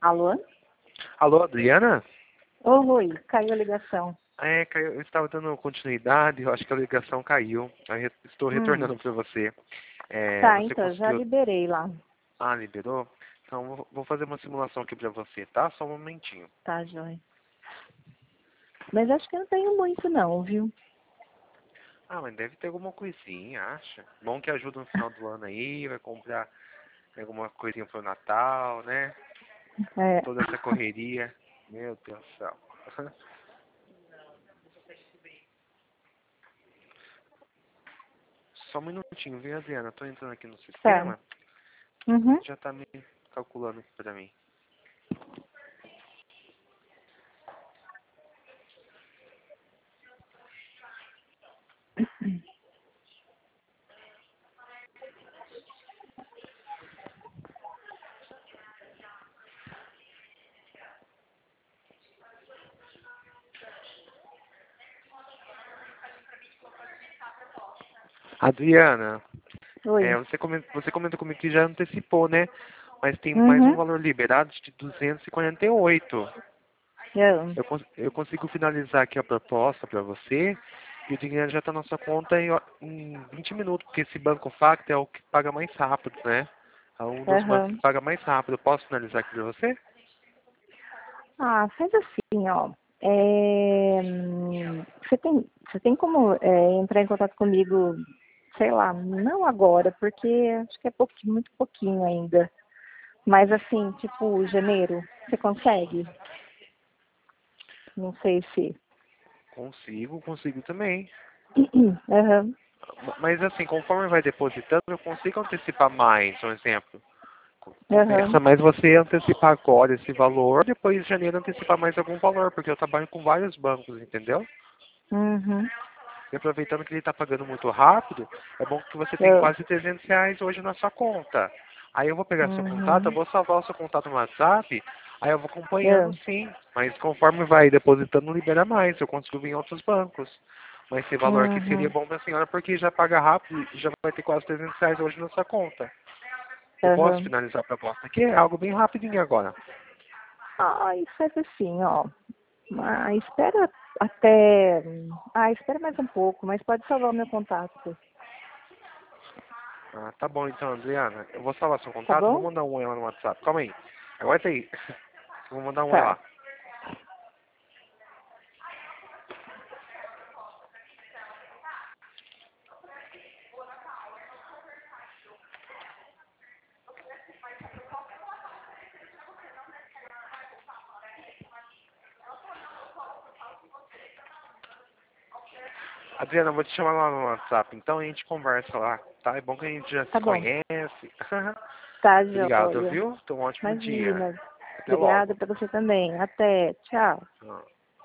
Alô? Alô, Adriana? Ô, Rui, caiu a ligação. Caiu, eu estava dando continuidade, eu acho que a ligação caiu. Estou retornando para você. Tá, Você então, já conseguiu... liberei lá. Ah, liberou? Então, vou fazer uma simulação aqui para você, tá? Só um momentinho. Tá, joia. Mas acho que eu não tenho muito não, viu? Ah, mas deve ter alguma coisinha, acha? Bom que ajuda no final do ano aí, vai comprar alguma coisinha pro Natal, né? É. Toda essa correria. Meu Deus do céu. Só um minutinho, viu, Adriana? Tô entrando aqui no Tá. sistema, Uhum. já tá me calculando aqui pra mim. Adriana, Oi. você comentou comigo que já antecipou, né? Mas tem mais um Uhum. valor liberado de 248. Eu. Eu consigo finalizar aqui a proposta para você e o dinheiro já está na sua conta em 20 minutos, porque esse Banco Facto é o que paga mais rápido, né? É um dos bancos que Aham. paga mais rápido. Eu posso finalizar aqui para você? Ah, faz assim, ó. Você tem como entrar em contato comigo, sei lá, não agora, porque acho que é pouquinho, muito pouquinho ainda. Mas assim, tipo, janeiro, você consegue? Não sei se. Consigo também. Aham. Mas assim, conforme vai depositando, eu consigo antecipar mais, um exemplo. Aham. Compensa mais você antecipar agora esse valor, depois em janeiro antecipar mais algum valor, porque eu trabalho com vários bancos, entendeu? Uhum. E aproveitando que ele está pagando muito rápido, é bom que você tem Eu. quase R$ 300 hoje na sua conta. Aí eu vou pegar seu contato, eu Uhum. vou salvar o seu contato no WhatsApp, aí eu vou acompanhando Eu. sim. Mas conforme vai depositando, não libera mais, eu consigo vir em outros bancos. Mas esse valor aqui seria Uhum. bom para a senhora, porque já paga rápido e já vai ter quase R$ 300 hoje na sua conta. Eu posso Aham. finalizar a proposta aqui? É algo bem rapidinho agora. Ai, faz assim, ó. Espera até. Espera mais um pouco, mas pode salvar o meu contato. Ah, tá bom então, Adriana. Eu vou salvar seu Tá contato, vou bom? mandar um oi lá no WhatsApp. Calma aí. Aguenta aí. Eu vou mandar um oi Tá. lá. Adriana, eu vou te chamar lá no WhatsApp, então a gente conversa lá, tá? É bom que a gente já se Tá bom. conhece. Tá, Obrigado, joia. viu? Tenha um ótimo dia. Imagina. Até Obrigada logo. pra você também. Até. Tchau. Ah.